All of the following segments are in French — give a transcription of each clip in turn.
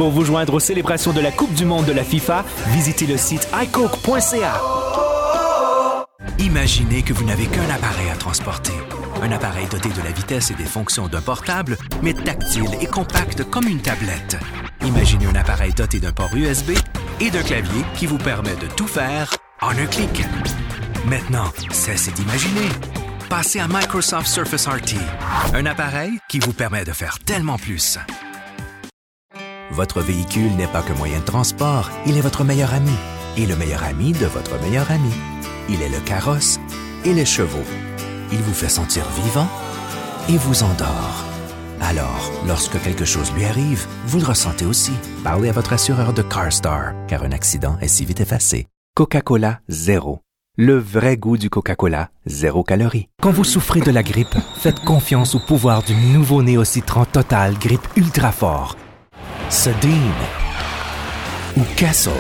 Pour vous joindre aux célébrations de la Coupe du monde de la FIFA, visitez le site iCoke.ca. Imaginez que vous n'avez qu'un appareil à transporter. Un appareil doté de la vitesse et des fonctions d'un portable, mais tactile et compact comme une tablette. Imaginez un appareil doté d'un port USB et d'un clavier qui vous permet de tout faire en un clic. Maintenant, cessez d'imaginer. Passez à Microsoft Surface RT, un appareil qui vous permet de faire tellement plus. Votre véhicule n'est pas que moyen de transport, il est votre meilleur ami. Et le meilleur ami de votre meilleur ami. Il est le carrosse et les chevaux. Il vous fait sentir vivant et vous endort. Alors, lorsque quelque chose lui arrive, vous le ressentez aussi. Parlez à votre assureur de CarStar, car un accident est si vite effacé. Coca-Cola Zéro. Le vrai goût du Coca-Cola, 0 calories. Quand vous souffrez de la grippe, faites confiance au pouvoir du nouveau Néocitran Total Grippe Ultra Fort. Sedin ou Castle,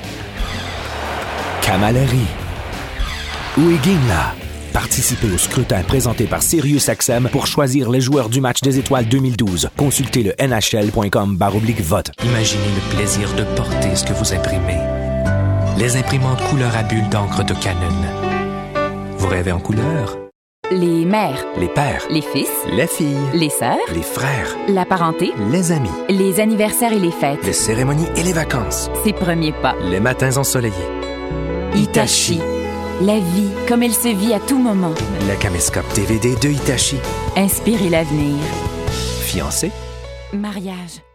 Camalerie ou Iguina. Participez au scrutin présenté par SiriusXM pour choisir les joueurs du match des étoiles 2012. Consultez le nhl.com/vote. Imaginez le plaisir de porter ce que vous imprimez. Les imprimantes couleur à bulles d'encre de Canon. Vous rêvez en couleur? Les mères, Les pères, les fils, les filles, les sœurs, les frères, la parenté, les amis, les anniversaires et les fêtes, les cérémonies et les vacances, ses premiers pas. les matins ensoleillés. Hitachi. La vie comme elle se vit à tout moment. Le caméscope DVD de Hitachi. Inspirez l'avenir. Fiancé? Mariage.